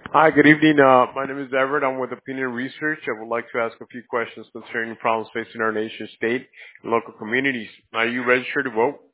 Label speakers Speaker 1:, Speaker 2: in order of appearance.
Speaker 1: Hi, good evening. My name is Everett. I'm with Opinion Research. I would like to ask a few questions concerning problems facing our nation, state, and local communities. Are you registered to vote?